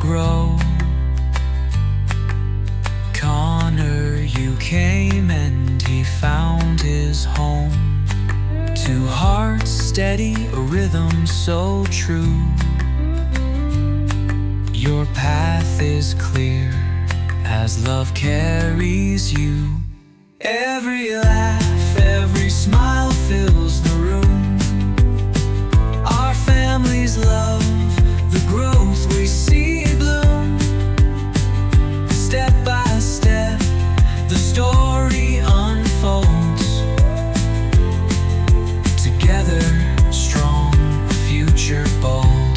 grow. Connor, you came and he found his home. Two hearts steady, a rhythm so true. Your path is clear as love carries you. Every laugh, every smile fills the room. Our family's love, the growth we see bloom. Step by step, the story unfolds. Together, strong, future bold.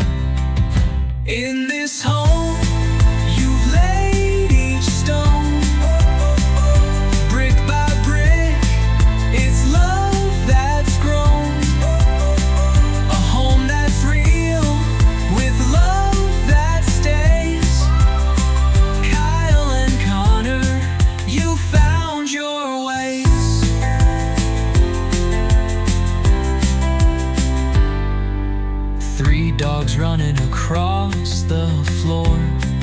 In this home, you've laid each stone. Brick by brick, it's love that's grown. A home that's real, with love that stays. Kyle and Connor, you found your ways. 3 dogs running across the floor.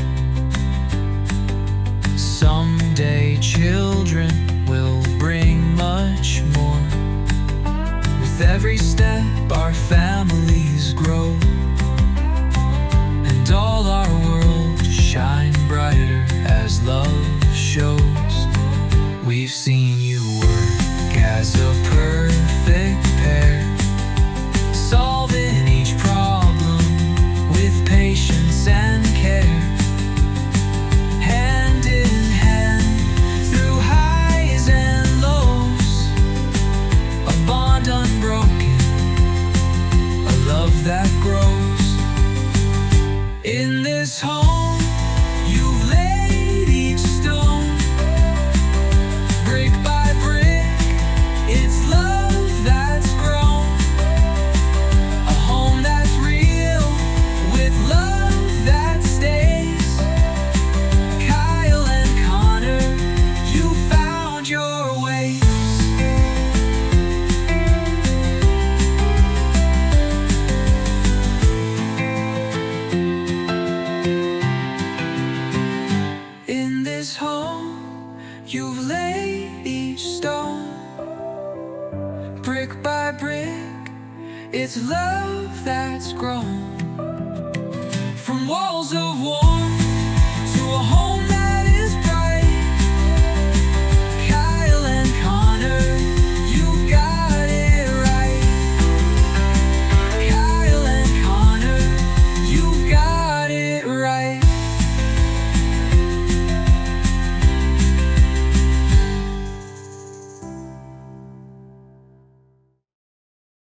Someday children will bring much more. With every step our families grow, and all our worlds shine brighter as love shows. We've seen you work as a perfect pair, solving each problem with patience and care. Hand in hand through highs and lows, a bond unbroken, a love that grows. In this home, you've laid each stone. Brick by brick, it's love that's grown. A home that's real, with love that stays. Kyle and Connor, you found your ways. In this home, you've laid each stone. Brick by brick, it's love that's grown. From walls of warmth to a home